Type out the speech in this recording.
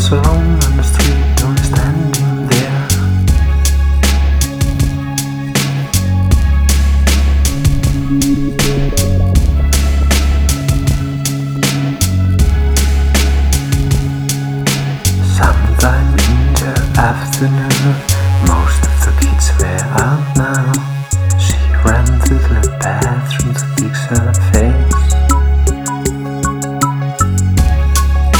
just alone on the street, only standing there. Sometime in the afternoon,